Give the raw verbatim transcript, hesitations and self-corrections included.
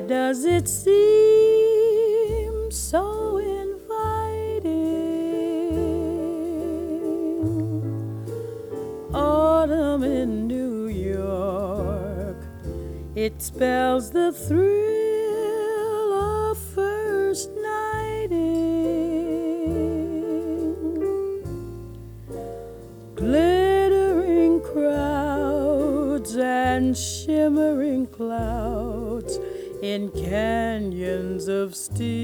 does it seem so inviting? Autumn in New York, it spells the thrill of first nighting. Glittering crowds and shimmering clouds in canyons of steel.